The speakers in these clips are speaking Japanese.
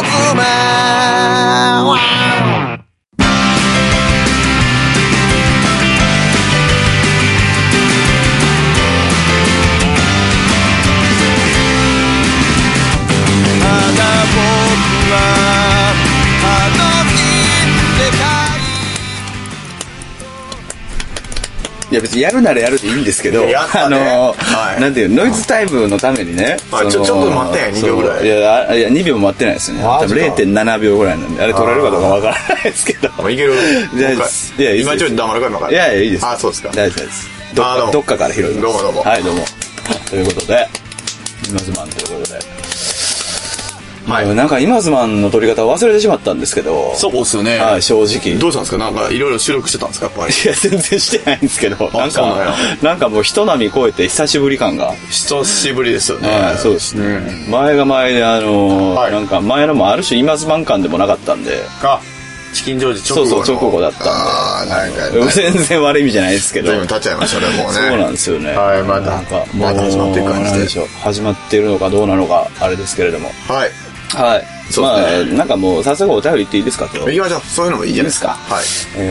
妻。 いや別にやるならやるでいいんですけど、なんていうノイズタイムのためにね、 ちょっと待ったやん2秒ぐらい。 いや2秒も待ってないですね。多分 0.7 秒ぐらいなんであれ取れるかどうかわからないですけど。 いける。 いや今ちょっと黙るか今から。 いやいいです。 あ、そうですか。 大丈夫です。どっかから拾います。 どうもどうも。 はいどうも。ということでイマズマンということで。はい、なんかイマズマンの撮り方を忘れてしまったんですけど。 そうですよね。 はい、正直。 どうしたんですか？なんかいろいろ収録してたんですかやっぱり。 いや全然してないんですけど、なんかもう人並み超えて久しぶり感が。 久しぶりですよね。 はい、そうですね。前が前でなんか前のもある種イマズマン感でもなかったんで。 チキンジョージ直後の。 そう直後だったんで。全然悪い意味じゃないですけど。 随分経っちゃいましたねもうね。 そうなんですよね。 はい、なんかもう始まってる感じで。 始まっているのかどうなのかあれですけれども。 はい。 はい。まあなんかもう早速お便り言っていいですか今日。 行きましょう。そういうのもいいじゃないですか。 はい。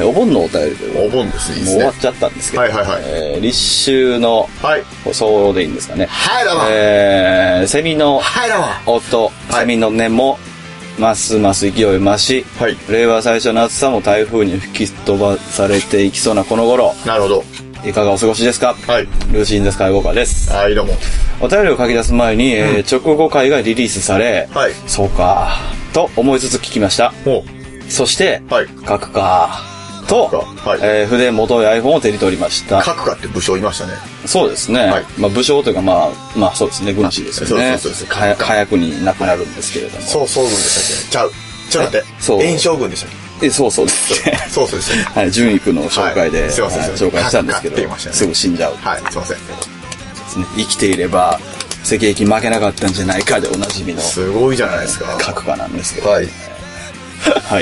お盆のお便りで。 お盆ですね。 もう終わっちゃったんですけど。 はい立秋のそうでいいんですかね。 はいどうも。 セミの音、セミの音もますます勢い増し、令和最初の暑さも台風に吹き飛ばされていきそうなこの頃。 なるほど。 いかがお過ごしですか？はい。ルーシーインザスカイウォーカーです。 はい、どうも。 お便りを書き出す前に、直後回がリリースされ、そうか、と思いつつ聞きました。そして、書くか、と、筆元や iPhone を手に取りました。 書くかって武将いましたね。 そうですね。まあ武将というかまあそうですね、軍師ですよね。そうです。早くに亡くなるんですけれども。 そう軍でしたっけ？ちょっと待って。炎将軍でしたっけ？ そうですね。 そうですね。 はい、純育の紹介で紹介したんですけど、すぐ死んじゃう。 はい、すいません。 生きていれば赤壁負けなかったんじゃないかでおなじみの。 すごいじゃないですか。 閣下なんですけど。はい。はい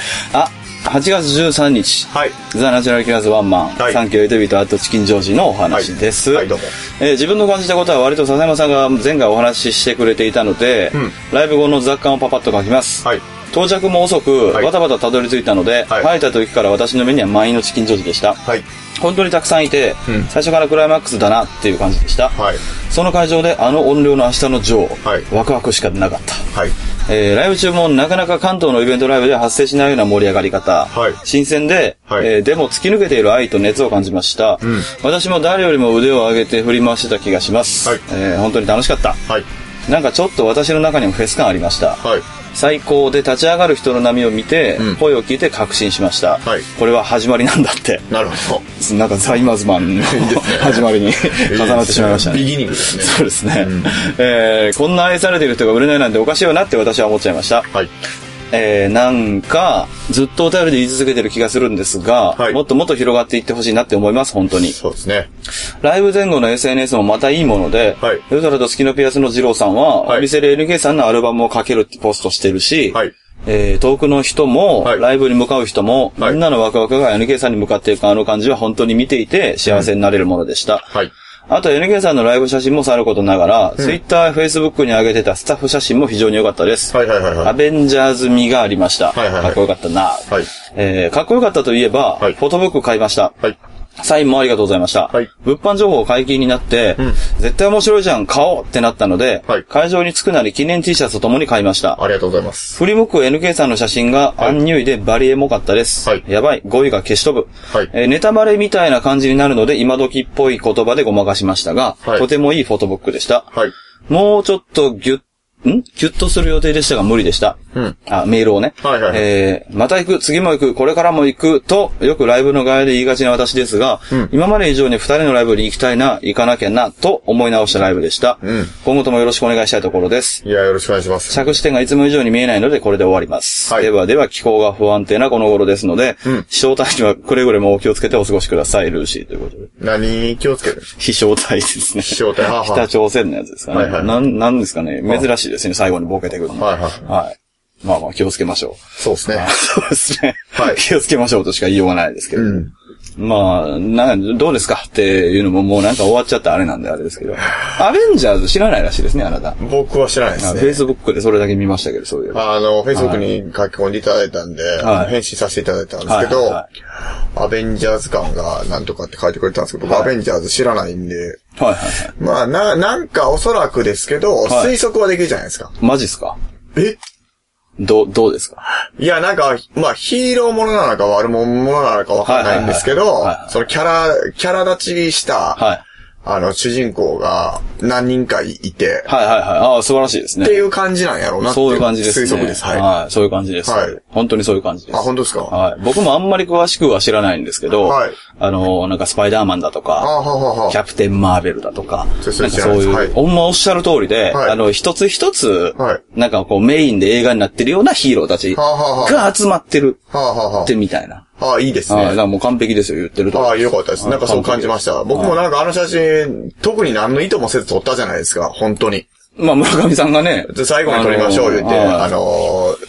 。8月13日。はい。ザ・ナチュラル・キラーズ・ワンマン。はい。サンキュー・エイトビート・アット・チキン・ジョージのお話です。はい、どうも。自分の感じたことは割と笹山さんが前回お話ししてくれていたので、ライブ後の雑感をパパッと書きます。はい。到着も遅く、バタバタたどり着いたので、入った時から私の目には満員のチキンジョージでした。はい。本当にたくさんいて、最初からクライマックスだなっていう感じでした。はい。その会場であの音量の明日のジョー、ワクワクしかなかった。はい。ライブ中もなかなか関東のイベントライブでは発生しないような盛り上がり方。はい。新鮮で、でも突き抜けている愛と熱を感じました。私も誰よりも腕を上げて振り回してた気がします。はい。本当に楽しかった。はい。なんかちょっと私の中にもフェス感ありました。はい。最高で立ち上がる人の波を見て、声を聞いて確信しました。はい。これは始まりなんだって。なるほど。なんかザ・イマズマンの始まりに重なってしまいましたね。 ビギニングですね。 そうですね。こんな愛されている人が売れないなんておかしいよなって私は思っちゃいました。はい。なんかずっとお便りで言い続けてる気がするんですが、もっともっと広がっていってほしいなって思います。本当に。そうですね。ライブ前後の SNS もまたいいもので、夜空と月のピアスの二郎さんは、お店で NK さんのアルバムをかけるってポストしてるし、遠くの人も、ライブに向かう人も、みんなのワクワクが NK さんに向かっていくあの感じは本当に見ていて幸せになれるものでした。あと NK さんのライブ写真もさることながら、Twitter や Facebook に上げてたスタッフ写真も非常に良かったです。アベンジャーズ味がありました。かっこよかったな。かっこよかったといえば、フォトブック買いました。サインもありがとうございました。物販情報解禁になって、絶対面白いじゃん、買おうってなったので、会場に着くなり記念 T シャツとともに買いました。ありがとうございます。振り向く NK さんの写真がアンニュイでバリエモかったです。やばい、語彙が消し飛ぶ。ネタバレみたいな感じになるので、今時っぽい言葉でごまかしましたが、とてもいいフォトブックでした。もうちょっとギュッとする予定でしたが無理でした。メールをね。また行く、次も行く、これからも行くと、よくライブの外で言いがちな私ですが、今まで以上に2人のライブに行きたいな、行かなきゃな、と思い直したライブでした。今後ともよろしくお願いしたいところです。いや、よろしくお願いします。着地点がいつも以上に見えないので、これで終わります。では、気候が不安定なこの頃ですので、飛翔体にはくれぐれもお気をつけてお過ごしください、ルーシーということで。何気をつける？飛翔体ですね。飛翔体。北朝鮮のやつですかね。なんですかね。珍しいですね、最後にボケてくるの。はい。まあ気をつけましょう。そうですね。そうですね。気をつけましょうとしか言いようがないですけど。 まあ、どうですかっていうのももうなんか終わっちゃったあれなんであれですけど。アベンジャーズ知らないらしいですね、あなた。 僕は知らないですね。 Facebook でそれだけ見ましたけど、そういう。 Facebook に書き込んでいただいたんで、返信させていただいたんですけど、アベンジャーズ感がなんとかって書いてくれたんですけど、僕アベンジャーズ知らないんで、まあ、なんかおそらくですけど、推測はできるじゃないですか。 マジっすか？どうですか？ いや、なんか、まあ、ヒーローものなのか悪者なのかわかんないんですけど、そのキャラ立ちした、主人公が何人かいて。 ああ、素晴らしいですね。 っていう感じなんやろうなっていう。 そういう感じですね。 推測です。 はい。そういう感じです。本当にそういう感じです。 あ、本当ですか？ はい。僕もあんまり詳しくは知らないんですけど、なんかスパイダーマンだとか、キャプテンマーベルだとか、なんかそういう、ほんまおっしゃる通りで、一つ一つ、なんかこうメインで映画になってるようなヒーローたちが集まってるってみたいな。 いいですね。 だからもう完璧ですよ、言ってると。 よかったです。なんかそう感じました。僕もなんか写真、特に何の意図もせず撮ったじゃないですか、本当に。 まあ、村上さんがね。 最後に撮りましょう言って、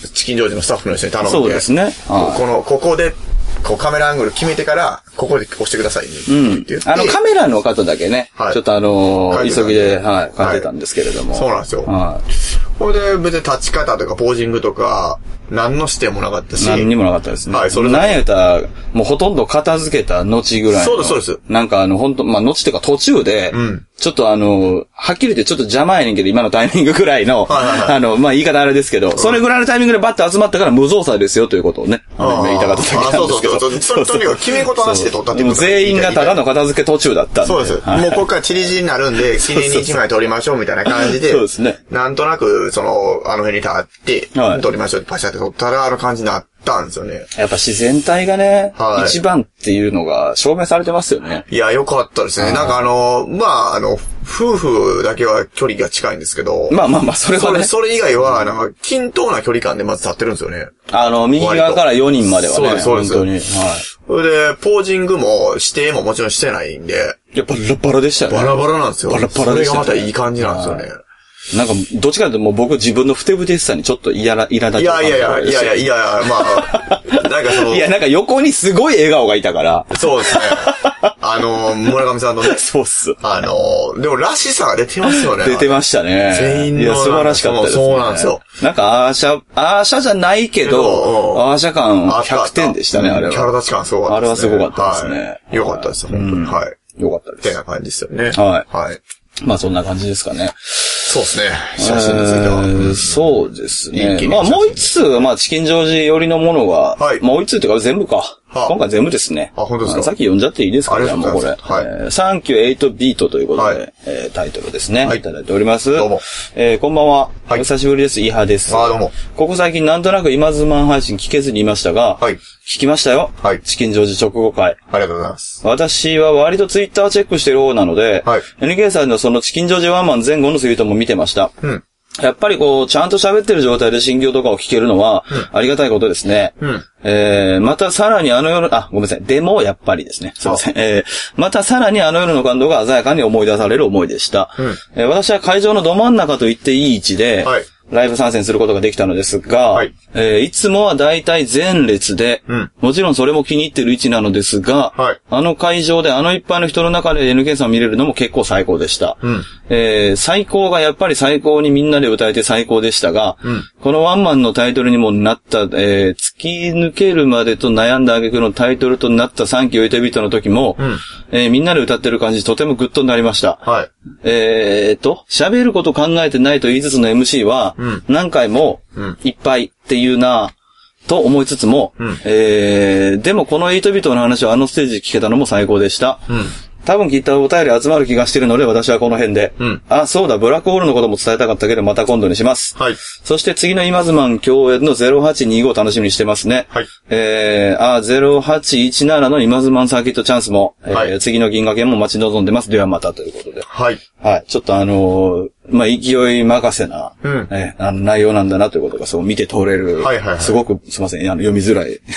チキンジョージのスタッフの人に頼んで。 そうですね。 ここで、カメラアングル決めてから、ここで押してくださいね。 カメラの方だけね、ちょっと急ぎで、書いてたんですけれども。 そうなんですよ。これで別に立ち方とかポージングとか、何の指定もなかったし。 何にもなかったですね。何やったら、もうほとんど片付けた後ぐらいの。 そうです。 なんか本当まあ後っていうか途中で、ちょっとはっきり言ってちょっと邪魔やねんけど、今のタイミングぐらいの、まあ言い方あれですけど、それぐらいのタイミングでバッと集まったから無造作ですよということをね、言いたかっただけなんですけど。 とにかく決め事なしで撮ったってことです。全員がただの片付け途中だったんで。 そうです。もうこっからチリチリになるんで、記念に1枚撮りましょうみたいな感じで、 そうですね。 なんとなく、あの辺に立って、撮りましょうってパシャって撮ったら、感じになったんですよね。 やっぱ自然体がね、一番っていうのが証明されてますよね。 いや、よかったですね。なんか夫婦だけは距離が近いんですけど。 まあ、それはね。 それ以外は、均等な距離感でまず立ってるんですよね。 右側から4人まではね。 そうです。 本当に。 それで、ポージングも指定ももちろんしてないんで。 いや、バラバラでしたよね。 バラバラなんですよ。 バラバラでした。 それがまたいい感じなんですよね。 なんか、どっちかというともう僕自分のふてぶてしさにちょっっと苛立ちが。 いや、まあ、なんかいや、なんか横にすごい笑顔がいたから。 そうですね。村上さんのね。 そうっす。 でもらしさが出てますよね。 出てましたね。 全員の。 いや、素晴らしかったですね。 そうなんですよ。 なんか、アーシャじゃないけど、アーシャ感100点でしたね、あれは。 キャラ立ち感すごかった。 あれはすごかったですね。 よかったです、本当に。はい。 よかったです。 ってな感じですよね。 はい。まあそんな感じですかね。 そうですね。写真については。 そうですね。まあもう一つ、まあチキンジョージ寄りのものが、もう一つっていうか全部か。今回全部ですね。 本当ですか。 さっき読んじゃっていいですかね、もうこれ。サンキュー8ビートということで、タイトルですね。いただいております。 どうも。 こんばんは。お久しぶりです。イハです。 どうも。 ここ最近なんとなく今ズマン配信聞けずにいましたが、聞きましたよ。チキンジョージ直後会。 ありがとうございます。 私は割とツイッターチェックしてる方なので、NK さんのそのチキンジョージワンマン前後のツイートも見てました。やっぱりこう、ちゃんと喋ってる状態で心境とかを聞けるのは、ありがたいことですね。またさらにごめんなさい。でも、やっぱりですね。すいません。またさらに夜の感動が鮮やかに思い出される思いでした。私は会場のど真ん中と言っていい位置で、ライブ参戦することができたのですが、いつもはだいたい前列で、もちろんそれも気に入ってる位置なのですが、あの会場でいっぱいの人の中で NK さんを見れるのも結構最高でした。最高がやっぱり最高にみんなで歌えて最高でしたが、このワンマンのタイトルにもなった、突き抜けるまでと悩んだ挙句のタイトルとなったサンキュー8ビートの時も、みんなで歌ってる感じとてもグッとなりました。喋ること考えてないと言いつつの MC は、何回もいっぱいっていうなと思いつつも、でもこの8ビートの話をステージで聞けたのも最高でした。多分きっとお便り集まる気がしているので私はこの辺で。そうだ、ブラックホールのことも伝えたかったけどまた今度にします。そして次の今ズマン共演の0825楽しみにしてますね。0817の今ズマンサーキットチャンスも、次の銀河系も待ち望んでます。ではまたということで。ちょっと勢い任せな、内容なんだなということがそう見て取れる。すごく、すいません、読みづらい。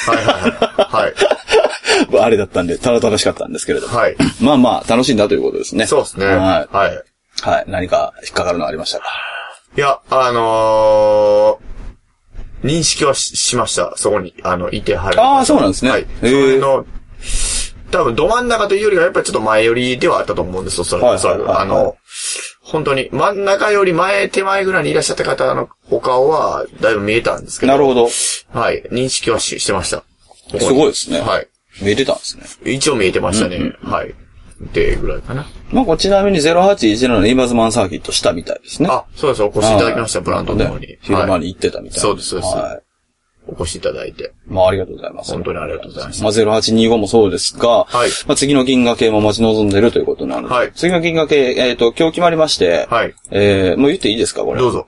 あれだったんで、ただ楽しかったんですけれども。まあまあ、楽しんだということですね。 そうですね。 何か引っかかるのありましたか？ いや、認識はしました。そこに、いてはる。 そうなんですね。 それの、 多分ど真ん中というよりはやっぱりちょっと前寄りではあったと思うんですよ、それ。本当に真ん中より手前ぐらいにいらっしゃった方のお顔はだいぶ見えたんですけど。 なるほど。 はい。認識はしてました。 すごいですね。 はい。 見えてたんですね。 一応見えてましたね。はい。で、ぐらいかな。 なんかちなみに0817のイーマズマンサーキットしたみたいですね。 あ、そうです。お越しいただきました、ブランドの方に。 昼間に行ってたみたいな。 そうです、そうです。はい。お越しいただいて。 まあ、ありがとうございます。 本当にありがとうございます。 まあ、0825もそうですが、はい。まあ、次の銀河系も待ち望んでるということなので、はい。次の銀河系、今日決まりまして、はい。もう言っていいですか、これ。 どうぞ。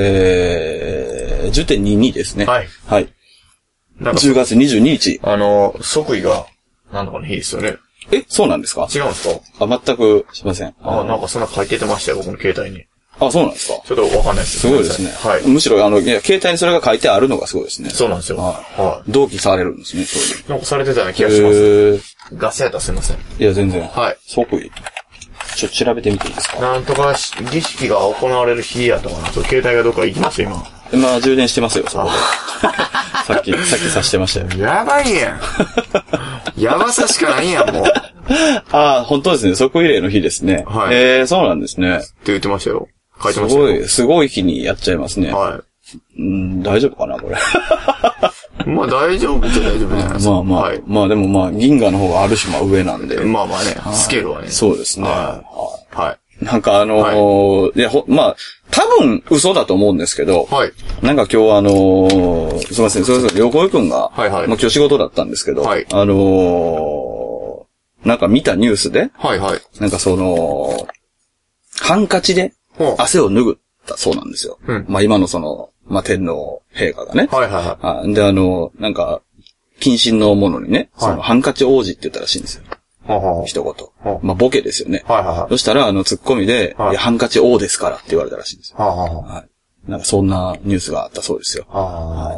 10.22 ですね。はい。はい。10月22日。 即位が、何とかの日ですよね。 そうなんですか？ 違うんですか？ 全く、すいません。 なんかそんな書いてましたよ、僕の携帯に。 そうなんですか？ ちょっとわかんないです。 すごいですね。はい。むしろ、携帯にそれが書いてあるのがすごいですね。 そうなんですよ。はい。 同期されるんですね、そういう。 なんかされてたような気がします。ガスやったらすいません。 いや、全然。 はい。 即位。調べてみていいですか？ なんとか儀式が行われる日やとかな。携帯がどっか行きますよ、 今充電してますよ、そこで。さっきさしてましたよ。 やばいやん。やばさしかないやん、もう。 本当ですね。即位礼の日ですね。はい。そうなんですね。って言ってましたよ。書いてましたよ。 すごい日にやっちゃいますね。 はい。 大丈夫かな、これ。 まあ大丈夫っちゃ大丈夫じゃないですか。 まあ。はい、まあでも銀河の方がある種上なんで。 まあね、スケールはね。 そうですね。はい。なんかいや、多分嘘だと思うんですけど、はい。なんか今日すいません、それぞれ横井くんが、はいはい。今日仕事だったんですけど、はい。なんか見たニュースで、はいはい。なんかハンカチで汗を拭ったそうなんですよ。うん。まあ今の天皇陛下がね。はいはいはい。でなんか、近親のものにね、ハンカチ王子って言ったらしいんですよ。一言。まあ、ボケですよね。はいはいはい。そしたら、ツッコミで、いや、ハンカチ王ですからって言われたらしいんですよ。はい。なんか、そんなニュースがあったそうですよ。はい。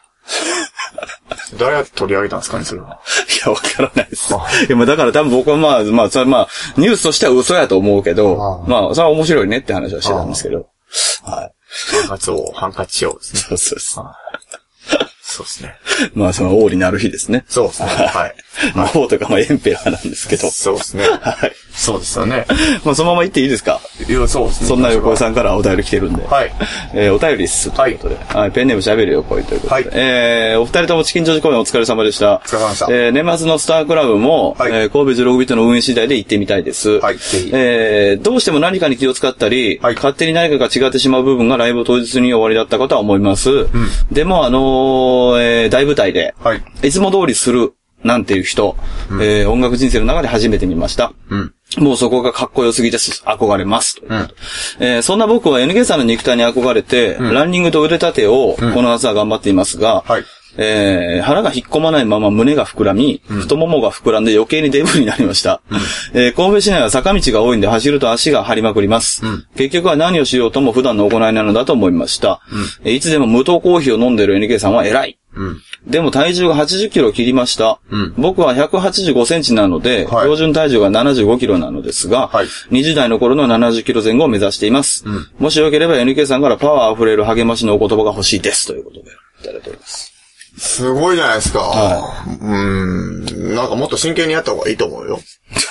誰が取り上げたんですかね、それは。 いや、わからないです。いや、だから多分僕はそれニュースとしては嘘やと思うけど、それは面白いねって話はしてたんですけど。はい。 ハンカチ王ですね。 そうです。 そうですね。 王になる日ですね。 そうですね。はい。 王とかエンペラーなんですけど。 そうですね。はい。そうですよね。 そのまま言っていいですか？ いや、そうですね。 そんな横井さんからお便り来てるんで。はい。お便りです。ということで。はい。ペンネーム喋る横井ということで。はい。お二人ともチキンジョージ公演お疲れ様でした。 お疲れ様でした。 年末のスタークラブも、神戸16ビットの運営次第で行ってみたいです。はい。ぜひ。どうしても何かに気を使ったり、勝手に何かが違ってしまう部分がライブ当日に終わりだったかとは思います。うん。でも大舞台で、いつも通りするなんていう人、音楽人生の中で初めて見ました。うん。もうそこがかっこよすぎです。憧れます。うん。そんな僕は NK さんの肉体に憧れて、ランニングと腕立てをこの夏は頑張っていますが、はい。腹が引っ込まないまま胸が膨らみ、太ももが膨らんで余計にデブになりました。神戸市内は坂道が多いんで走ると足が張りまくります。結局は何をしようとも普段の行いなのだと思いました。いつでも無糖コーヒーを飲んでいる NK さんは偉い。でも体重が80キロを切りました。僕は185センチなので、標準体重が75キロなのですが、20代の頃の70キロ前後を目指しています。もしよければ NK さんからパワー溢れる励ましのお言葉が欲しいです。ということで、いただいております。 すごいじゃないですか。なんかもっと真剣にやった方がいいと思うよ。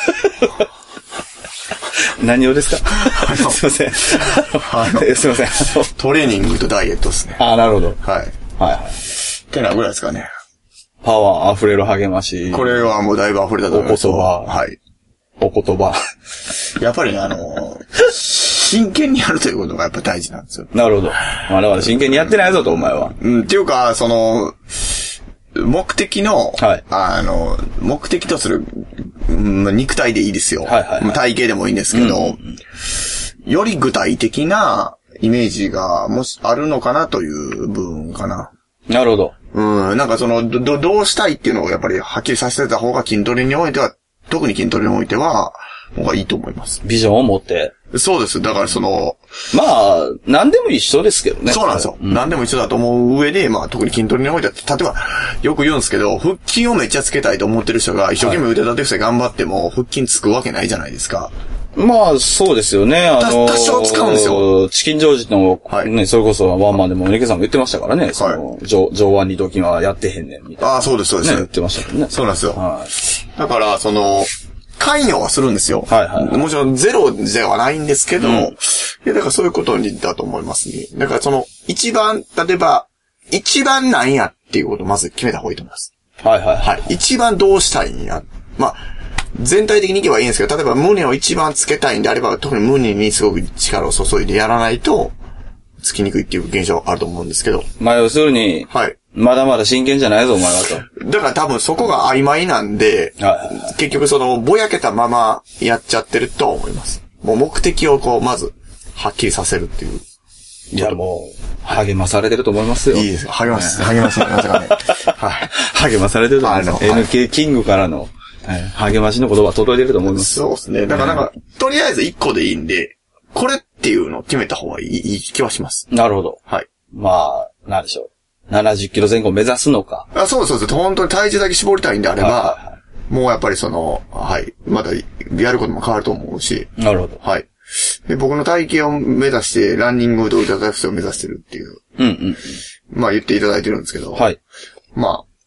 何をですか？すいません。すいません。 トレーニングとダイエットですね。 なるほど。 はい。はいはい。ってなぐらいですかね。 パワー溢れる励まし。 これはもうだいぶ溢れたと思います。 お言葉。 はい。 お言葉。 やっぱり真剣にやるということがやっぱ大事なんですよ。 なるほど。だから真剣にやってないぞと、お前は。 っていうか、目的の、目的とする、肉体でいいですよ。体型でもいいんですけど、より具体的なイメージがもしあるのかなという部分かな。 なるほど。 なんかどうしたいっていうのをやっぱりはっきりさせてた方が筋トレにおいては、特に筋トレにおいては、方がいいと思います。 ビジョンを持って。 そうです。だから何でも一緒ですけどね。 そうなんですよ。何でも一緒だと思う上で、特に筋トレにおいては、例えば、よく言うんですけど、腹筋をめっちゃつけたいと思ってる人が、一生懸命腕立て伏せ頑張っても、腹筋つくわけないじゃないですか。 まあ、そうですよね。 多少使うんですよ。 チキンジョージの、ね、それこそワンマンでも、ネケさんも言ってましたからね。その、上腕二頭筋はやってへんねん、みたいな。 ああ、そうです、そうです。ね、 言ってましたもんね。 そうなんですよ。はい。だから、関与はするんですよ。 はいはい。 もちろんゼロではないんですけど、いや、だからそういうことにだと思いますね。だから一番、例えば、一番なんやっていうことをまず決めた方がいいと思います。 はいはい。はい。 一番どうしたいんや。まあ、全体的にいけばいいんですけど、例えば胸を一番つけたいんであれば、特に胸にすごく力を注いでやらないと、つきにくいっていう現象あると思うんですけど。 まあ要するに、はい。まだまだ真剣じゃないぞ、お前はと。 だから多分そこが曖昧なんで、結局ぼやけたままやっちゃってると思います。もう目的をまず、はっきりさせるっていう。 いや、もう、励まされてると思いますよ。 いいですよ。励まされてますかね。 はい。励まされてると思います。NK キングからの、励ましの言葉届いてると思います。 そうですね。だからとりあえず1個でいいんで、これっていうのを決めた方がいい気はします。 なるほど。 はい。 まあ、なんでしょう。70キロ前後目指すのか。 そうです。本当に体重だけ絞りたいんであれば、もうやっぱりはい。またやることも変わると思うし。 なるほど。 はい。で、僕の体型を目指して、ランニングとウルトラタイプスを目指してるっていう。 うんうん。 まあ言っていただいてるんですけど。 はい。 まあ、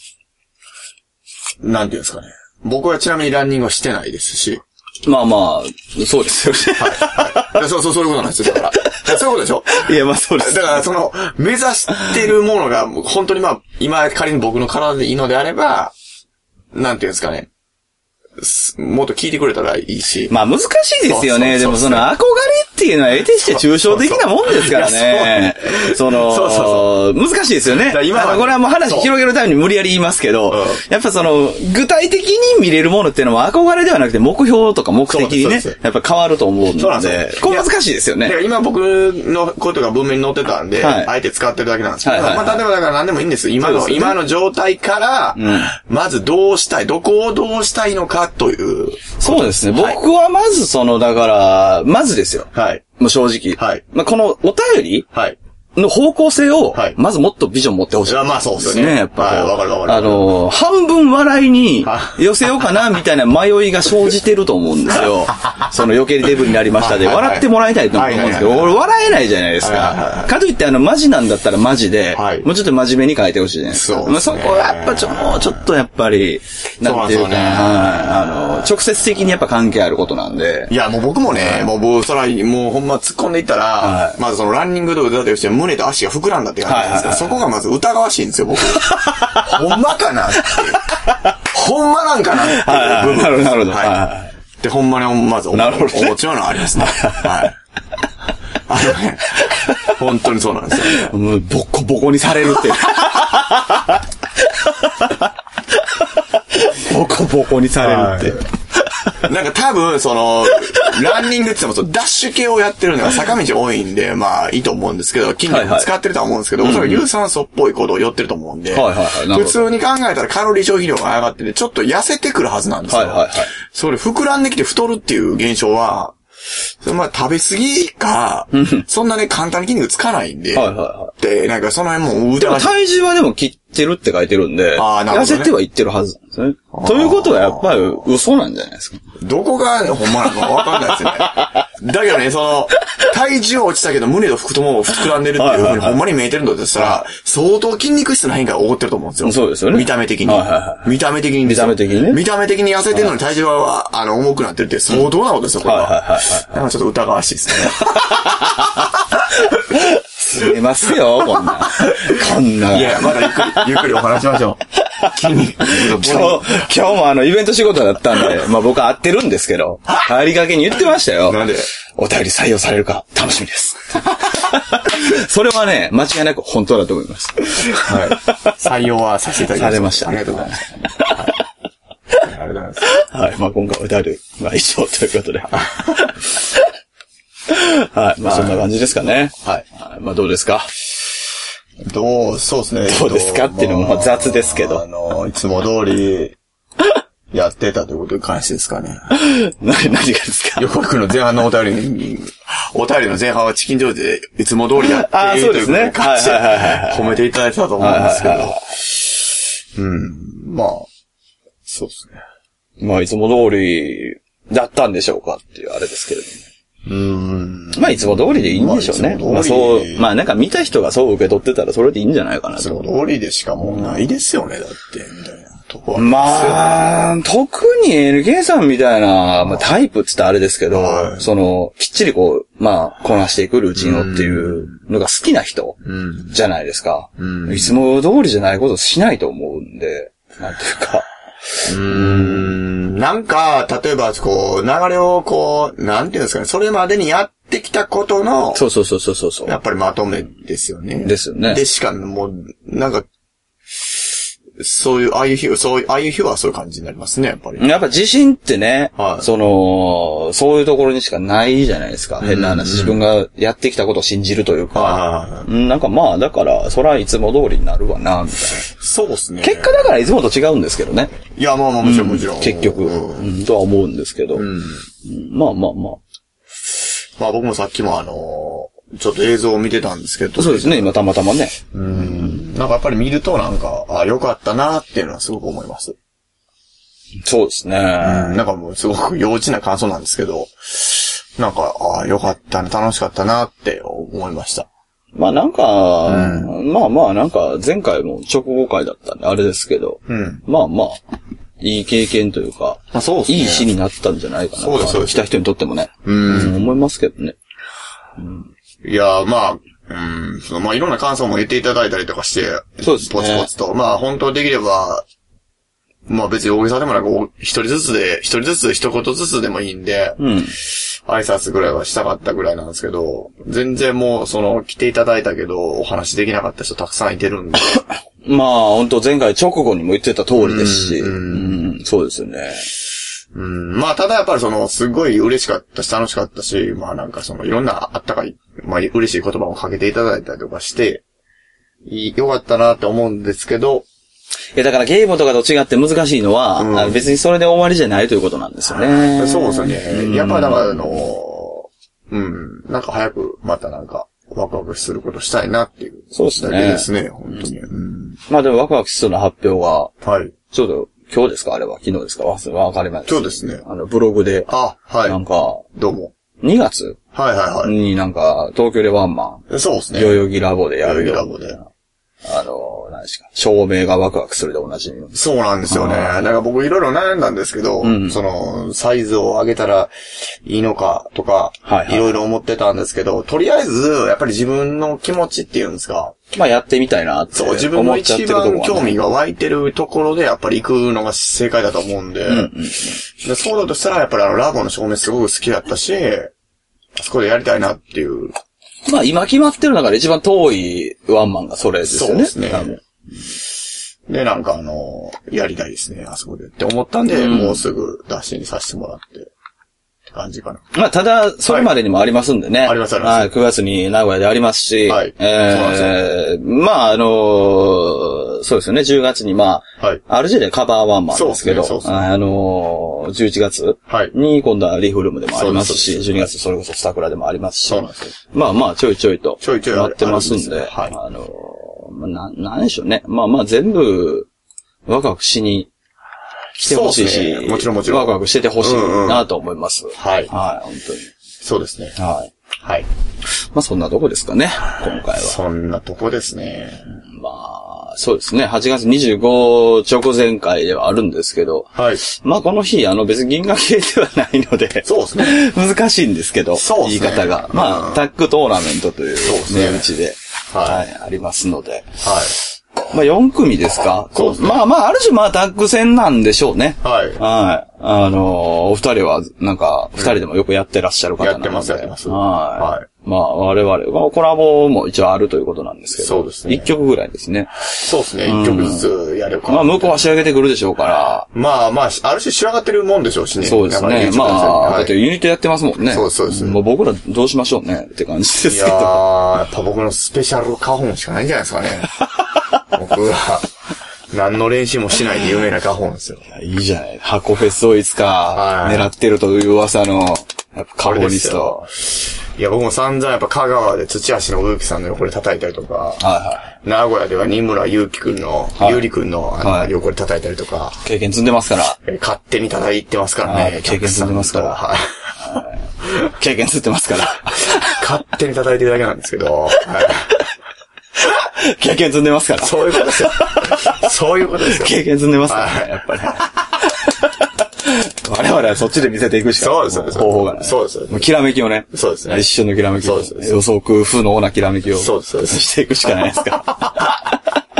なんていうんですかね。僕はちなみにランニングはしてないですし。 まあまあ、そうですよね。 はい。そういうことなんですよ。だから。そういうことでしょ？ いや、まあそうです。 だから目指してるものが、本当に今仮に僕の体でいいのであれば、なんていうんですかね。もっと聞いてくれたらいいし。 まあ難しいですよね。でも憧れっていうのは得てして抽象的なもんですからね。難しいですよね。これはもう話広げるために無理やり言いますけど、やっぱ具体的に見れるものっていうのは憧れではなくて目標とか目的にね、やっぱ変わると思うので、これ難しいですよね。 今僕のことが文面に載ってたんで、あえて使ってるだけなんですけど、まあ例えばだから何でもいいんです。今の状態から、まずどうしたい、どこをどうしたいのかという。 そうですね。僕はまずだから、まずですよ。 はい。 もう正直。 はい。 まあ、このお便りはい。 の方向性を、まずもっとビジョン持ってほしい。 まあそうですね。 やっぱ。 はい、わかる。 半分笑いに寄せようかな、みたいな迷いが生じてると思うんですよ。余計デブになりましたで、笑ってもらいたいと思うんですけど、俺笑えないじゃないですか。かといってマジなんだったらマジで、もうちょっと真面目に書いてほしいじゃないですか。そこはやっぱもうちょっとやっぱり、なんていうか、直接的にやっぱ関係あることなんで。 いや、もう僕もね、もうほんま突っ込んでいったら、まずランニングとかだとして胸と足が膨らんだって感じなんですけど、そこがまず疑わしいんですよ、僕。ほんまかなって。ほんまなんかなっていう部分。 なるほど。 で、ほんまにまず思っちゃうのはありますね。はい。本当にそうなんですよ。 もうボコボコにされるって。ボコボコにされるって。 なんか多分、ランニングって言っても、ダッシュ系をやってるのが坂道多いんで、まあいいと思うんですけど、筋肉も使ってるとは思うんですけど、おそらく有酸素っぽいことを寄ってると思うんで、普通に考えたらカロリー消費量が上がってて、ちょっと痩せてくるはずなんですよ。それ膨らんできて太るっていう現象は、まあ食べ過ぎか、そんなね簡単に筋肉つかないんで、で、なんかその辺もでも体重はでも切ってるって書いてるんで、痩せてはいってるはずなんですね。ということはやっぱり嘘なんじゃないですか。 どこがほんまなのかわかんないですね。だけどね、体重は落ちたけど胸と太ももが膨らんでるっていう風にほんまに見えてるんだとしたら、相当筋肉質の変化が起こってると思うんですよ。 そうですよね。 見た目的に。見た目的にね。見た目的に痩せてるのに体重は、重くなってるって相当なことですよ、これは。なんかちょっと疑わしいですね。 すみますよ、こんな。 いや、まだゆっくりお話しましょう。 今日もイベント仕事だったんで、まあ僕は会ってるんですけど、帰りがけに言ってましたよ。 なんで？ お便り採用されるか楽しみです。それはね、間違いなく本当だと思います。 はい。採用はさせていただきました。 されました。 ありがとうございます。ありがとうございます。 はい。まあ今回お便りは以上ということで。はい。まあそんな感じですかね。はい。まあどうですか？ そうですね。 どうですかっていうのも雑ですけど。 いつも通り、やってたということに関してですかね。 何がですか？ 横井くんの前半のお便りの前半はチキンジョージでいつも通りやっているということに関して褒めていただいてたと思うんですけど。まあ、そうですね。 まあいつも通り、 だったんでしょうかっていうあれですけれども。まあいつも通りでいいんでしょうね。まあそう、まあなんか見た人がそう受け取ってたらそれでいいんじゃないかなと。 いつも通りでしかもうないですよね、だって、みたいなとこは。 まあ、特に NK さんみたいな、まあタイプって言ったらあれですけど、きっちりこう、まあ、こなしていくルーチンをっていうのが好きな人じゃないですか。いつも通りじゃないことしないと思うんで、なんていうか。 なんか、例えば、こう、流れをこう、なんていうんですかね、それまでにやってきたことの、 そう。 やっぱりまとめですよね。 ですよね。 で、しかもう、なんか、そういう、ああいう日はそういう感じになりますね、やっぱり。 やっぱ自信ってね、そういうところにしかないじゃないですか。変な話。自分がやってきたことを信じるというか。なんかまあ、だから、それはいつも通りになるわな、みたいな。 そうですね。 結果だからいつもと違うんですけどね。 いや、まあもちろん。 結局、とは思うんですけど。まあ。 まあ僕もさっきもちょっと映像を見てたんですけど。 そうですね、今たまたまね。 なんかやっぱり見るとなんか、良かったなっていうのはすごく思います。 そうですね。 なんかもうすごく幼稚な感想なんですけど、なんか、良かったな、楽しかったなって思いました。 まあなんか、まあなんか前回も直後回だったんであれですけど、まあ、いい経験というか、 そうですね、 いい日になったんじゃないかな。 そうです。 来た人にとってもね。思いますけどね。 いや、まあ、まあいろんな感想も言っていただいたりとかして、 そうですね。 ポツポツと、まあ本当できれば、まあ別に大げさでもなく、一人ずつ一言ずつでもいいんで、挨拶ぐらいはしたかったぐらいなんですけど、全然もう来ていただいたけど、お話できなかった人たくさんいてるんで。 まあ本当前回直後にも言ってた通りですし、そうですよね。 まあただやっぱりすごい嬉しかったし楽しかったし、まあなんかいろんなあったかい、まあ嬉しい言葉をかけていただいたりとかして、よかったなって思うんですけど、 だからゲームとかと違って難しいのは、別にそれで終わりじゃないということなんですよね。 そうですよね。やっぱりだからなんか早くまたなんかワクワクすることしたいなっていう。 そうですね。 だけですね、本当に。 まあでもワクワクしそうな発表が、 はい。 ちょうど今日ですかあれは昨日ですかわかりました。 今日ですね。 ブログで。 はい。 なんか、 どうも。 2月はいになんか、東京でワンマン。 そうですね。 代々木ラボでやるよ。 代々木ラボで。 何ですか。照明がワクワクするでおなじみの。 そうなんですよね。だから僕いろいろ悩んだんですけど、サイズを上げたらいいのかとか、いろいろ思ってたんですけど、とりあえず、やっぱり自分の気持ちっていうんですか。 まあやってみたいなってそう、自分の一番興味が湧いてるところでやっぱり行くのが正解だと思うんで、でそうだとしたらやっぱりラボの照明すごく好きだったし、あそこでやりたいなっていう。 まあ今決まってる中で一番遠いワンマンがそれですよね。 そうですね。で、なんかやりたいですね、あそこでって思ったんで、もうすぐ出しにさせてもらって。って感じかな。 まあ、ただ、それまでにもありますんでね。 あります。 9月に名古屋でありますし。 はい。 まあ、そうですよね、10月にまあ、RG でカバーワンマンですけど、11月に今度はリーフルームでもありますし、12月それこそスタクラでもありますし。 そうなんですよ。 まあまあ、ちょいちょいと。やってますんで。 はい。 なんでしょうね。まあまあ、全部、ワクワクしに、来てほしいし、 もちろん。ワクワクしててほしいなと思います。 はい。 はい、本当に。 そうですね。 はい。 はい。 まあそんなとこですかね、今回は。 そんなとこですね。 まあ、そうですね。8月25直前回ではあるんですけど。 はい。 まあこの日、別に銀河系ではないので。 そうですね。 難しいんですけど。 そうですね。 言い方が。まあ、タッグトーナメントというね、うちで。 はい。 ありますので。 はい。 まあ4組ですか。 そうですね。 まあある種タッグ戦なんでしょうね。 はい。 はい。お二人は、なんか、二人でもよくやってらっしゃる方なので。 やってます。 はい。まあ我々、コラボも一応あるということなんですけど。 そうですね。 一曲ぐらいですね。 そうですね。一曲ずつやるか。 まあ向こうは仕上げてくるでしょうから。 まあ、ある種仕上がってるもんでしょうしね。 そうですね。まあ、だってユニットやってますもんね。 そうです。 もう僕らどうしましょうねって感じですけど。 いやー、やっぱ僕のスペシャルカホンしかないんじゃないですかね。僕は、何の練習もしないで有名なカホンですよ。 いいじゃない。箱フェスをいつか狙ってるという噂の、やっぱカホニスト。 いや、僕も散々やっぱ香川で土橋信之さんの横で叩いたりとか、はいはい、名古屋では新村祐樹くんの、ゆうりくんの、横で叩いたりとか。 経験積んでますから。 勝手に叩いてますからね。 経験積んでますから。はい。経験積ってますから。 勝手に叩いてるだけなんですけど。 経験積んでますから。 そういうことですよ。そういうことですよ。 経験積んでますからね、やっぱり。我々はそっちで見せていくしかない。そうです。方法がない。 そうです。 もうきらめきをね。 そうですね。 一瞬のきらめきを。そうです。予測不能なきらめきを。 そうです。 していくしかないですか。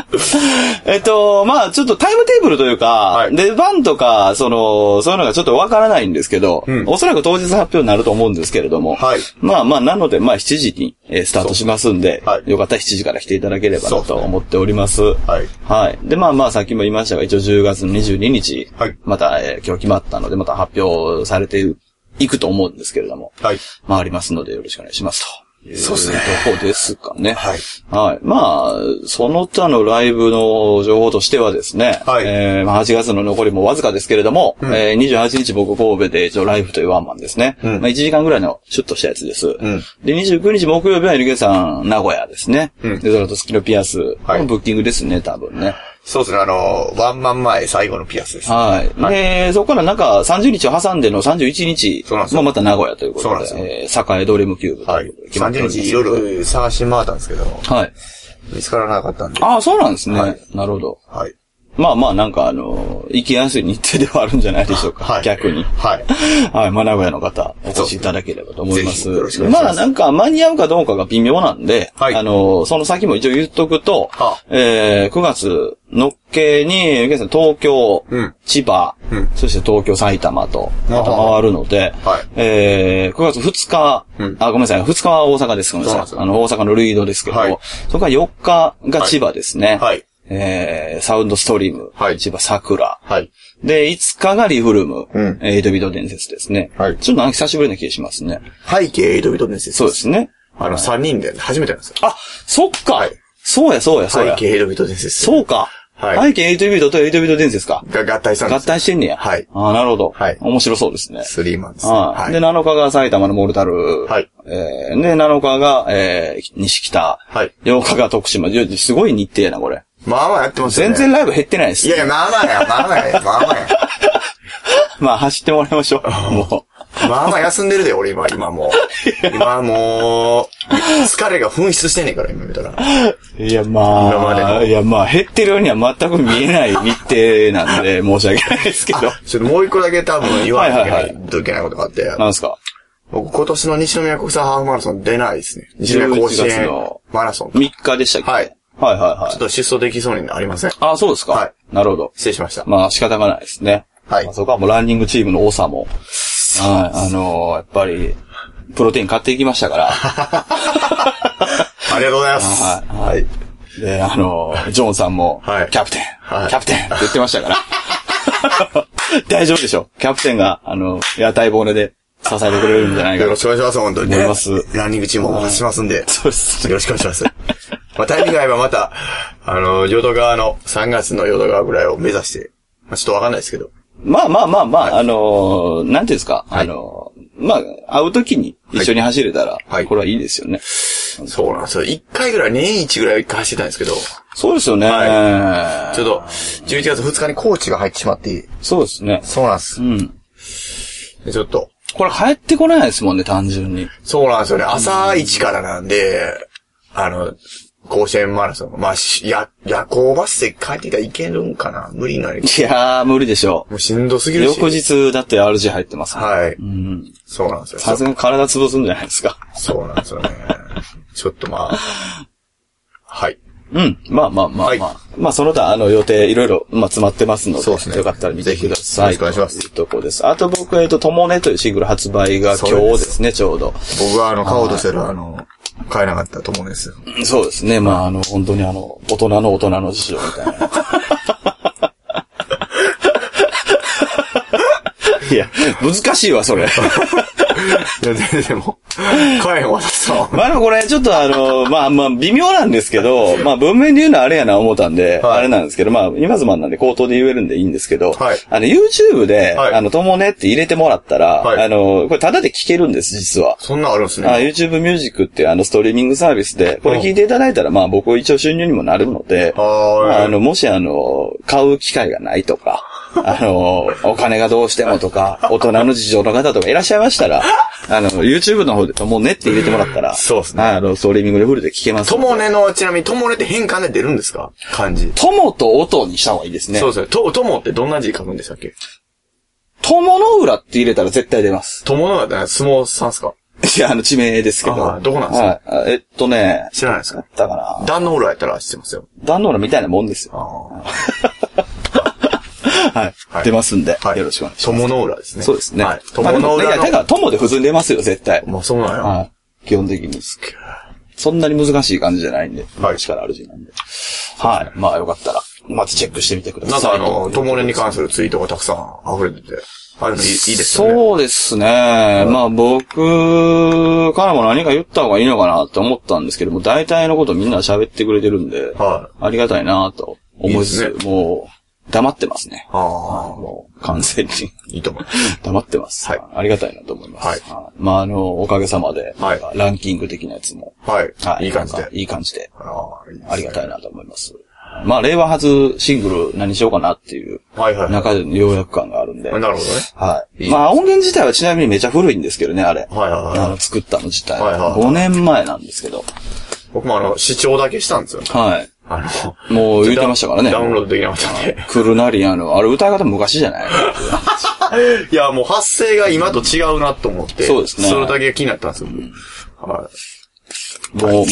まあちょっとタイムテーブルというか、はい、出番とか、そういうのがちょっとわからないんですけど、おそらく当日発表になると思うんですけれども、はい、まあなので、7時にスタートしますんで、はい、よかったら7時から来ていただければなと思っております。はい。はい。で、さっきも言いましたが、一応10月の22日、はい、また、今日決まったので、また発表されていくと思うんですけれども、はい。ありますのでよろしくお願いしますと。 そうですね。 とこですかね。はい。はい。その他のライブの情報としてはですね、はい。8月の残りもわずかですけれども、28日僕神戸で一応ライブというワンマンですね。1時間ぐらいのシュッとしたやつです。で、29日木曜日はエリゲさん名古屋ですね。で、それとスキロピアスのブッキングですね、多分ね。 そうですね、ワンマン前最後のピアスです、ね。 はい。で、そこから30日を挟んでの31日もまた名古屋ということで、栄ドリームキューブということで決まっております。 30日いろいろ探し回ったんですけど、はい。見つからなかったんで。 ああ、そうなんですね。はい、なるほど。はい。行きやすい日程ではあるんじゃないでしょうか。はい、逆に。はい。はい。名古屋の方、お越しいただければと思います。よろしくお願いします。間に合うかどうかが微妙なんで、はい。その先も一応言っとくと、9月のっけに、東京、千葉、そして東京、埼玉と、また回るので、はい。9月2日、ごめんなさい、2日は大阪です。ごめんなさい。大阪のルイードですけど、そこから4日が千葉ですね。はい。サウンドストリーム、はい、千葉桜、はい、で、5日がリフルム、8ビット伝説ですね。はい、ちょっと久しぶりな気がしますね。 背景8ビット伝説。 そうですね。 3人で初めてなんですよ。 あ、そっか、はい、そうや。背景 8ビット伝説。 そうか。はい。背景8ビットと8ビット伝説か。 が合体したんです。 合体してんねや。はい。ああ、なるほど。はい。面白そうですね。 3マンです。 はい。で、7日が埼玉のモルタル。はい。で、7日が、西北。はい。8日が徳島。すごい日程やな、これ。 まあやってますよね。全然ライブ減ってないです。 いや、まあや。 走ってもらいましょう。もう。休んでるで、俺今もう。今もう、疲れが噴出してんねんから、今見たら。 いや、減ってるようには全く見えない日程なんで、申し訳ないですけど。 ちょっともう一個だけ多分言わなきゃいけないことがあって。 何ですか？ 僕今年の西宮国際ハーフマラソン出ないですね。西宮甲子園マラソン。 3日でしたっけ？はい。はい。 ちょっと出走できそうにありません。 あ、そうですか。はい。なるほど。 失礼しました。 仕方がないですね。はい。そこはもうランニングチームの多さも、はい。やっぱり、プロテイン買っていきましたから。 ありがとうございます。 はい。で、ジョンさんも、はい。キャプテンって言ってましたから。大丈夫でしょ。キャプテンが、屋台骨で支えてくれるんじゃないかよろしくお願いします、本当に。思います。ランニングチームも走しますんで。 そうです。 よろしくお願いします。タイミングが合えばまた、淀川の、3月の淀川ぐらいを目指して、ちょっとわかんないですけど。 なんていうんですか、はい、会うときに一緒に走れたら、はい、これはいいですよね。 そうなんですよ。1回ぐらい、年1ぐらい走ってたんですけど。 そうですよね。 はい。ちょっと、11月2日にコーチが入ってしまって。 そうですね。 そうなんです。うん。でちょっと。 これ帰ってこないですもんね、単純に。 そうなんですよね。朝一からなんで、甲子園マラソン。夜行バスで帰ってきたらいけるんかな？無理になる。 いやー、無理でしょう。 もうしんどすぎるし。 翌日だって RG 入ってます。 はい。そうなんですよ。 さすがに体潰すんじゃないですか。 そうなんですよね。ちょっとはい。 うん。その他、予定いろいろ、詰まってますので、そうですね。よかったら見てください。 よろしくお願いします。 というところです。あと僕、ともねというシングル発売が今日ですね、ちょうど。 僕は買おうとしてる買えなかったともねですよ。 そうですね。本当に大人の事情みたいな。いや、難しいわ、それ。 いや、全然もう。 買えへんわざさ。 まあでもこれちょっとまあ微妙なんですけど、まあ文面で言うのはあれやな思ったんで、あれなんですけど、まあ今ズマンなんで口頭で言えるんでいいんですけど、YouTube で、ともねって入れてもらったら、これタダで聞けるんです、実は。 そんなあるんですね。 YouTube Music ってストリーミングサービスで、これ聞いていただいたら、まあ僕一応収入にもなるので、もし買う機会がないとか、お金がどうしてもとか、大人の事情の方とかいらっしゃいましたら、YouTube の方でともねって入れてもらったら、 そうですね。 ストリーミングでフルで聞けます。 ともねの、ちなみにともねって変換で出るんですか？漢字。 ともと音にした方がいいですね。 そうですね。ともってどんな字書くんでしたっけ？ ともの裏って入れたら絶対出ます。 ともの裏って相撲さんですか？ いや、地名ですけど。 どこなんですか？ 知らないですか？だから。 壇の浦やったら知ってますよ。 壇の浦みたいなもんですよ。はい。出ますんで、よろしくお願いします。 友の浦ですね。 そうですね。 はい。友の浦。 いや、だから友で普通に出ますよ、絶対。 まあ、そうなんや。 はい。基本的に。そんなに難しい感じじゃないんで。昔からある字なんで。はい。まあ、よかったら、まずチェックしてみてください。 なんか友ねに関するツイートがたくさん溢れてて。あれもいいですね。そうですね。まあ僕からも何か言った方がいいのかなって思ったんですけども、大体のことみんな喋ってくれてるんで、ありがたいなと思いつつ、もう黙ってますね。もう完全に。 いいと思います。 黙ってます。はい。ありがたいなと思います。はい。まあおかげさまで、ランキング的なやつも、いい感じで。いい感じで。ありがたいなと思います。まあ、令和初シングル何しようかなっていう中での要約感があるんで。 なるほどね。 はい。まあ、音源自体はちなみにめちゃ古いんですけどね、あれ。作ったの自体。5年前なんですけど。 僕も視聴だけしたんですよ。 はい。もう言ってましたからね。 ダウンロードできなかったんで。 来るなりあれ歌い方昔じゃないいや、もう発声が今と違うなと思って。 そうですね。 それだけ気になったんですよ。 はい。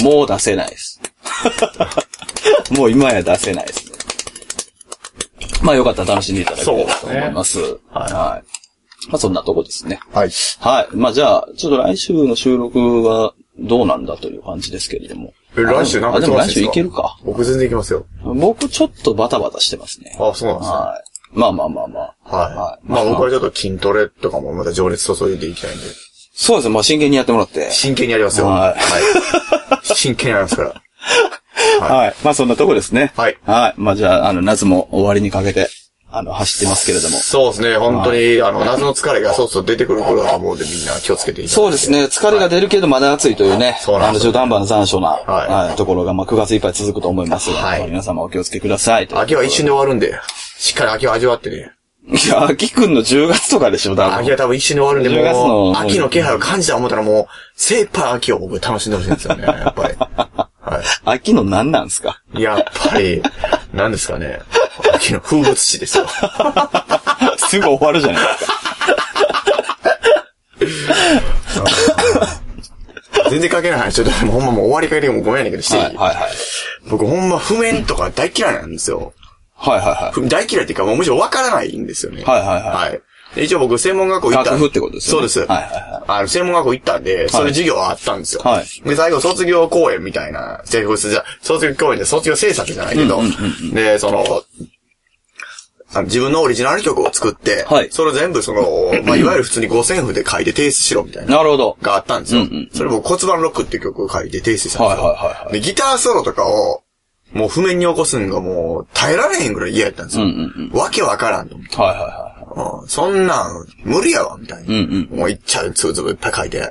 もう出せないです。もう今や出せないですね。まあよかったら楽しんでいただければと思います。はい。まあそんなとこですね。 はい。 はい。まあじゃあ、ちょっと来週の収録はどうなんだという感じですけれども。 来週なんかでも来週いけるか。 僕全然いけますよ。 僕ちょっとバタバタしてますね。 あ、そうなんですね。 はい。まあ。 はい。まあ僕はちょっと筋トレとかもまた情熱注いでいきたいんで。 そうですね。まあ真剣にやってもらって。 真剣にやりますよ。はい。真剣にやりますから。 はい。まあそんなとこですね。 はい。 はい。まあじゃあ、夏も終わりにかけて、走ってますけれども。 そうですね。本当に、夏の疲れがそうそう出てくる頃だと思うんでみんな気をつけていただいて。 そうですね。疲れが出るけどまだ暑いというね。 そうなんです。 中途半端な残暑な、ところが、まあ9月いっぱい続くと思いますが、はい。皆様お気をつけください。 秋は一瞬で終わるんで、しっかり秋を味わってね。 いや、秋くんの10月とかでしょ、多分。 秋は多分一瞬で終わるんで、もう、秋の気配を感じた思ったらもう、精一杯秋を僕楽しんでほしいんですよね、やっぱり。はい。秋の何なんですか？ やっぱり、何ですかね。秋の風物詩ですよ。 すぐ終わるじゃないですか。全然関係ない話。ちょっとほんまもう終わりかけでもごめんやねんけどしていい？ はいはい。 僕ほんま譜面とか大嫌いなんですよ。 はいはいはい。 大嫌いっていうかもうむしろ分からないんですよね。 はいはいはい。 はい。一応僕専門学校行った。 楽譜ってことですよね。 そうです。はいはいはい。専門学校行ったんで、それ授業はあったんですよ。はい。で、最後卒業公演みたいな、卒業公演で卒業制作じゃないけど、で、自分のオリジナル曲を作って、はい。それ全部まあ、いわゆる普通に五線譜で書いて提出しろみたいな。 なるほど。 があったんですよ。それも骨盤ロックっていう曲を書いて提出したんですよ。はいはいはい。で、ギターソロとかを、もう譜面に起こすのがもう耐えられへんぐらい嫌やったんですよ。わけわからんと思って。はいはいはい。そんなん無理やわ、みたいな。もういっちゃうつぶつぶいっぱい書いて。はい。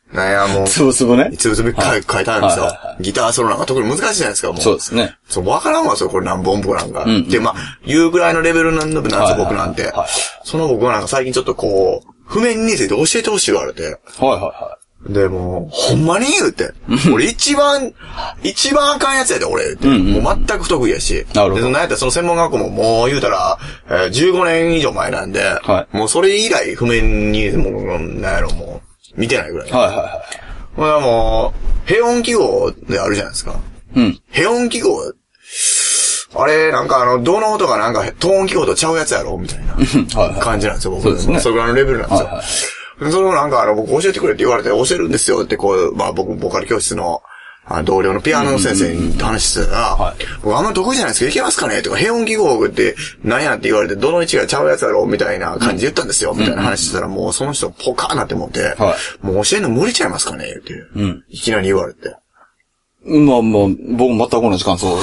なんやもう。つぶつぶね。つぶつぶ書いてあるんですよ。ギターソロなんか特に難しいじゃないですか、もう。 そうですね。 わからんわ、これ何本僕なんか。で、まあ、言うぐらいのレベルなんですよ、僕なんて。その僕はなんか最近ちょっと譜面について教えてほしい言われて。はいはいはい。で、もう、ほんまに言うて。俺一番あかんやつやで、俺。もう全く不得意やし。なるほど。で、なんやったらその専門学校ももう言うたら、15年以上前なんで、はい、もうそれ以来譜面に、もう、なんやろ、もう、見てないぐらい。はいはいはい。これはもう、ヘ音記号であるじゃないですか。うん。ヘ音記号、あれ、なんかどの音がなんか、トーン記号とちゃうやつやろみたいな感じなんですよ、僕。そうですね。それぐらいのレベルなんですよ。はいはい、それをなんか僕教えてくれって言われて教えるんですよってまあ僕、ボーカル教室の、 同僚のピアノの先生に話してたら、僕あんま得意じゃないですけど、いけますかねとか、平音記号って何やって言われて、どの位置がちゃうやつやろみたいな感じで言ったんですよ、みたいな話してたら、もうその人ポカーなって思って、もう教えるの無理ちゃいますかねって、いきなり言われて。 まあ、僕全く同じ感想。めっ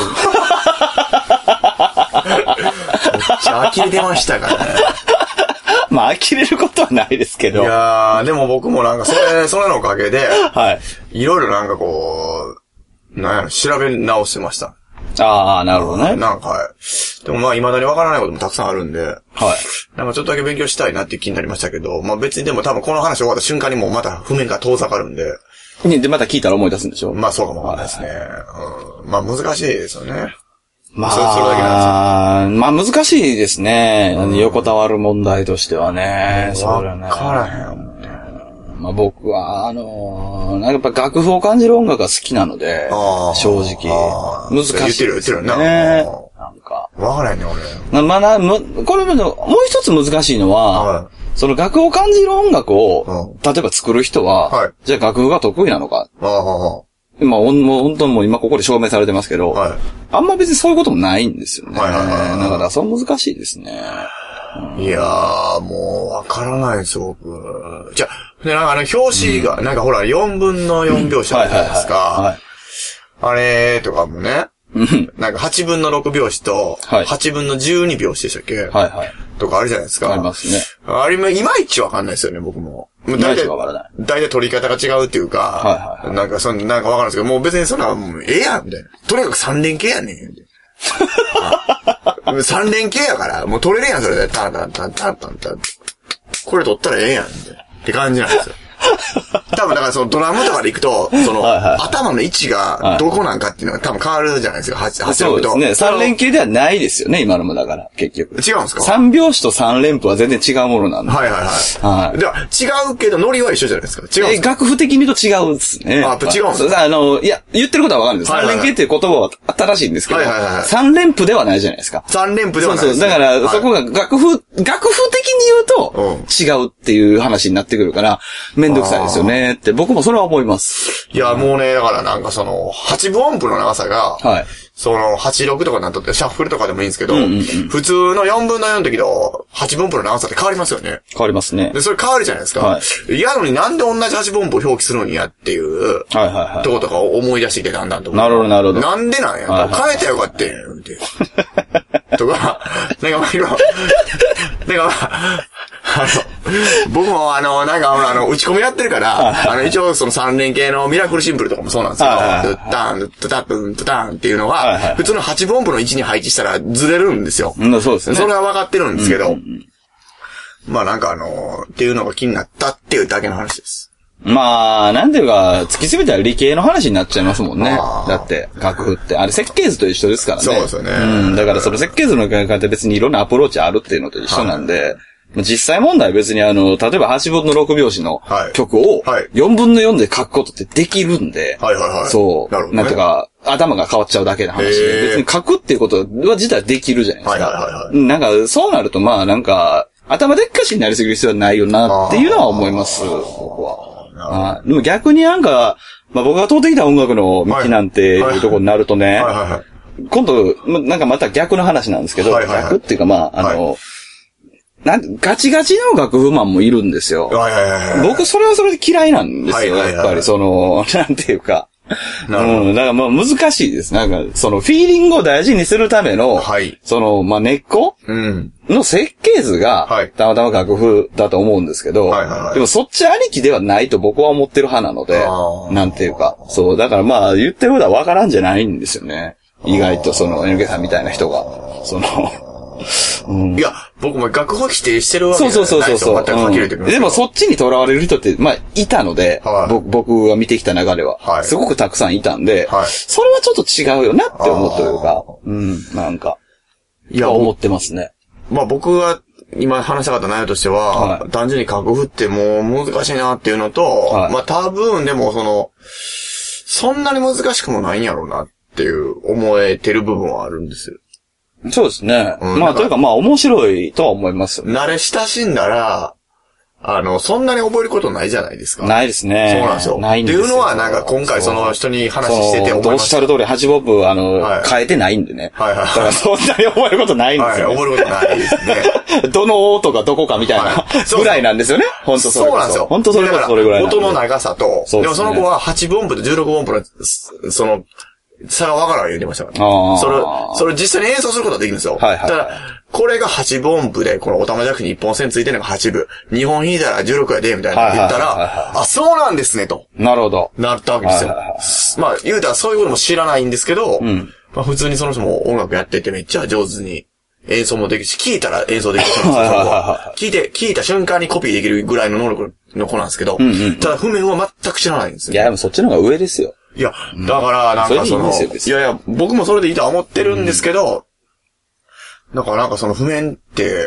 ちゃ呆れてましたからね。 まあ、呆れることはないですけど。 いやー、でも僕もなんかそれのおかげで、いろいろなんかこう、調べ直してました。 ああ、なるほどね。 なんか、でもまあ、未だにわからないこともたくさんあるんで、なんかちょっとだけ勉強したいなっていう気になりましたけど、まあ別にでも多分この話終わった瞬間にもうまた譜面が遠ざかるんで。 で、また聞いたら思い出すんでしょ？ まあそうかもわかんないですね。まあ難しいですよね。 まあ、それだけなんですよ。まあ難しいですね。横たわる問題としてはね。 わからへん。 まあ僕は、なんかやっぱ楽譜を感じる音楽が好きなので、正直。難しい、ね。 言ってるな。 なんか。 わからへんね、 俺。まあこれもう一つ難しいのは、その楽譜を感じる音楽を、例えば作る人は、じゃあ楽譜が得意なのか。まあ、本当にもう今ここで証明されてますけど、あんま別にそういうこともないんですよね。だからそう難しいですね。 いやー、もうわからないですよ、僕。じゃあ、なんか表紙が、なんかほら、4分の4拍子あるじゃないですか。あれとかもね、なんか8分の6拍子と、8分の12拍子でしたっけ？とかあるじゃないですか。 ありますね。 あれもいまいちわかんないですよね、僕も。大体取り方が違うっていうか、なんかわかるんですけど、もう別にそんな、ええやん、みたいな。とにかく3連形やねん。3連形やから、もう取れるやん、それで。タンタンタンタンタンタン。これ取ったらええやん、って感じなんですよ。多分だからそのドラムとかで行くと、その、頭の位置がどこなんかっていうのが多分変わるじゃないですか、8 そうですね。3連形ではないですよね、今のもだから、結局。 違うんですか ?3 拍子と3連符は全然違うものなんで。 では、違うけど、ノリは一緒じゃないですか。違うんですか楽譜的に言うと違うんですね。 違うんですかいや、言ってることはわかるんです。3連形っていう言葉は正しいんですけど、3連符ではないじゃないですか。 3連符ではないです。 だから、そこが楽譜的に言うと、違うっていう話になってくるから、めんどくさいですよね。って僕もそれは思います。 いや、もうね、だからなんかその、8分音符の長さが、その、86とかになっとって、シャッフルとかでもいいんですけど、普通の4分の4の時と、8分音符の長さって変わりますよね。 変わりますね。 で、それ変わるじゃないですか。いやのになんで同じ8分音符を表記するんやっていう、とことか思い出してきてだんだんと。 なるほど、なるほど。 なんでなんや。変えたらよかったんって。とか、なんか、僕も打ち込みやってるから、一応その3連形のミラクルシンプルとかもそうなんですけど、ドッタン、ドッタップン、ドタンっていうのは、普通の8分音符の位置に配置したらずれるんですよ。 そうですね。 それは分かってるんですけど、まあなんかっていうのが気になったっていうだけの話です。 まあ、なんていうか、突き詰めたら理系の話になっちゃいますもんね。だって、楽譜って。あれ、設計図と一緒ですからね。 そうですよね。 だからその設計図の考え方って別にいろんなアプローチあるっていうのと一緒なんで、実際問題別に例えば8分の6拍子の曲を4分の4で書くことってできるんで、そう、なんていうか、頭が変わっちゃうだけの話で、別に書くっていうことは自体できるじゃないですか。なんか、そうなるとまあなんか、頭でっかしになりすぎる必要はないよなっていうのは思います、僕は。でも逆になんか、まあ僕が通ってきた音楽の道なんていうところになるとね、今度、なんかまた逆の話なんですけど、逆っていうかまあ、ガチガチの楽譜マンもいるんですよ。僕それはそれで嫌いなんですよ、やっぱりなんていうか。だからまあ難しいです。なんか、そのフィーリングを大事にするための、まあ根っこの設計図が、たまたま楽譜だと思うんですけど、でもそっちありきではないと僕は思ってる派なので、なんていうか、そう、だからまあ言ってることはわからんじゃないんですよね。意外とNKさんみたいな人が、 いや、僕も楽譜否定してるわけじゃないですよ。 そう。でもそっちに囚われる人って、まあ、いたので、僕が見てきた中では、すごくたくさんいたんで、それはちょっと違うよなって思うというか、なんか、いや、思ってますね。 まあ僕が今話したかった内容としては、単純に楽譜ってもう難しいなっていうのと、まあ多分でもそんなに難しくもないんやろうなっていう思えてる部分はあるんですよ。 そうですね。まあ、というかまあ面白いとは思いますよね。 慣れ親しんだら、 そんなに覚えることないじゃないですか。 ないですね。 そうなんですよ。 ないんですよ。 っていうのは、なんか今回その人に話してて思いました。 おっしゃる通り、8ボブ、変えてないんでね。 はいはい。 だからそんなに覚えることないんですよ、ね。 はい、覚えることないですね。 どの音がどこかみたいな、ぐらいなんですよね。本当そうなんですよ。 本当それぐらい。 音の長さと、でもその子は8分音符と16分音符の、差がわからん言ってましたから。それ実際に演奏することはできるんですよ。 はいはい。 ただ、これが8分音符で、このおたまじゃくしに1本線ついてるのが8分。2本弾いたら16やで、みたいな言ったら、あ、そうなんですね、と。 なるほど。 なったわけですよ。まあ、言うたらそういうことも知らないんですけど、まあ普通にその人も音楽やっててめっちゃ上手に演奏もできるし、聞いたら演奏できるんですよ。聞いた瞬間にコピーできるぐらいの能力の子なんですけど、ただ譜面は全く知らないんですよ。 いや、でもそっちの方が上ですよ。 いや、だからなんかいやいや、僕もそれでいいとは思ってるんですけど、なんかその譜面って、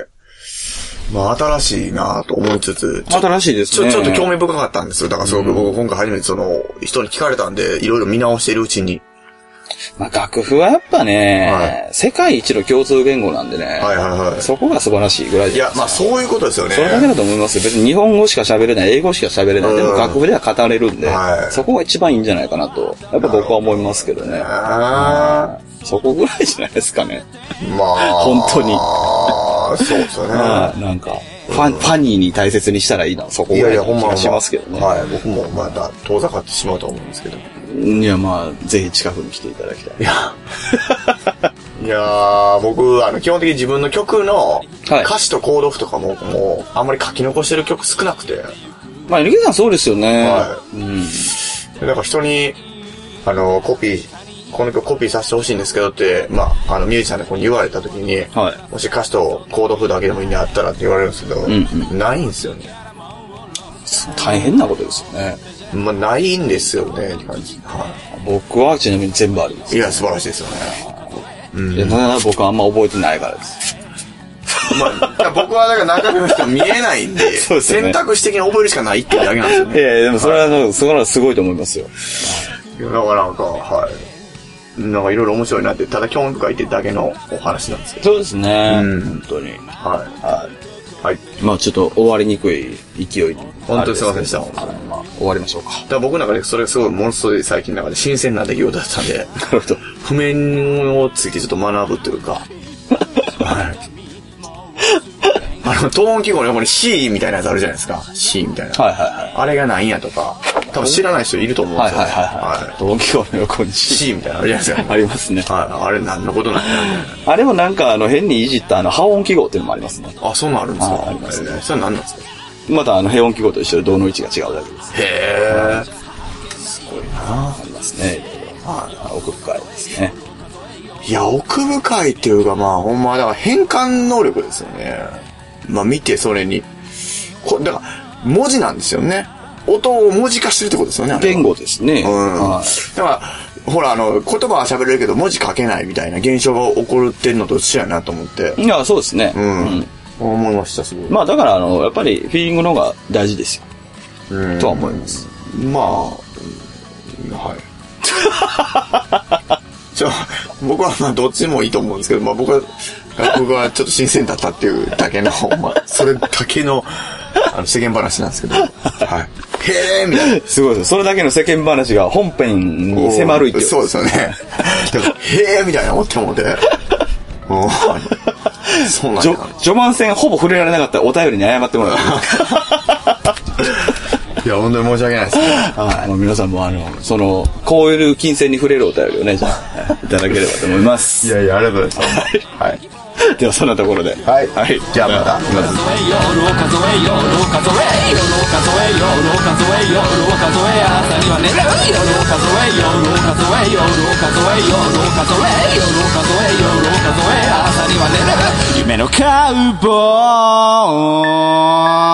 まあ新しいなと思いつつ、 新しいですね。 ちょっと興味深かったんですよ。だからすごく僕今回初めて人に聞かれたんで、いろいろ見直しているうちに。 まあ楽譜はやっぱね、世界一の共通言語なんでね。そこが素晴らしいぐらいです。 いや、まあそういうことですよね。 それだけだと思いますよ。別に日本語しか喋れない、英語しか喋れない。でも楽譜では語れるんで、そこが一番いいんじゃないかなと、やっぱ僕は思いますけどね。そこぐらいじゃないですかね。 まあ。 本当に。 そうですよね。 なんか、ファニーに大切にしたらいいな、そこぐらいの気がしますけどね。 はい、僕もまた遠ざかってしまうと思うんですけど。 いや、まあ、ぜひ近くに来ていただきたい。 いやー、僕、基本的に自分の曲の歌詞とコード譜とかもう、あんまり書き残してる曲少なくて。 まあ、NKさんそうですよね。 はい。なんか人に、この曲コピーさせてほしいんですけどって、まあ、ミュージシャンでこう言われた時に、もし歌詞とコード譜だけでもいいんであったらって言われるんですけど、ないんですよね。 大変なことですよね。 まあ、ないんですよね、って感じ。 僕はちなみに全部あります。 いや、素晴らしいですよね。 だから僕はあんま覚えてないからです。 まあ、僕はだから中身の人見えないんで、選択肢的に覚えるしかないっていうだけなんですよね。 いやでもそれはすごいと思いますよ。 だからなんか、なんかいろいろ面白いなって、ただ興味深いってだけのお話なんですけど。 そうですね。本当に。はい。まあちょっと終わりにくい勢いに。 本当にすいませんでした。 まあ終わりましょうか。 だから僕の中でそれすごいものすごい最近の中で新鮮な出来事だったんで。 なるほど。 譜面をついてちょっと学ぶというか。トーン記号の横に C みたいなやつあるじゃないですか。C みたいな。あれが何やとか。多分知らない人いると思うんですよ。 トーン記号の横に C みたいなのあるじゃないですか。 ありますね。 あれ何のことなんや。 あれもなんか変にいじった破音記号っていうのもありますね。 あ、そんなのあるんですか。 ありますね。 それ何なんですか。 また平音記号と一緒で動の位置が違うだけです。 へー。すごいな。 ありますね。奥深いですね。 いや、奥深いっていうかまあほんまだから変換能力ですよね。まあ見てそれに。だから文字なんですよね。音を文字化してるってことですよね。 言語ですね。 だから、ほら言葉は喋れるけど文字書けないみたいな現象が起こってるのと一緒やなと思って。 いや、そうですね。 思いました、すごい。 まあだからやっぱりフィーリングの方が大事ですよ。とは思います。 まあ、はい。僕はまあどっちもいいと思うんですけど、まあ僕はちょっと新鮮だったっていうだけの、まあそれだけの世間話なんですけど、はい。へーみたいな。 すごいです。それだけの世間話が本編に迫る勢い。 そうですよね。へーみたいな思って。そうなんだ。 序盤戦ほぼ触れられなかったらお便りに謝ってもらう。 いや、本当に申し訳ないですね。 皆さんもこういう金銭に触れるお便りをね、じゃあ、いただければと思います。 いやいや、ありがとうございます。はい。 では、そんなところで。 はい。じゃあまた。 夢のカウボーイ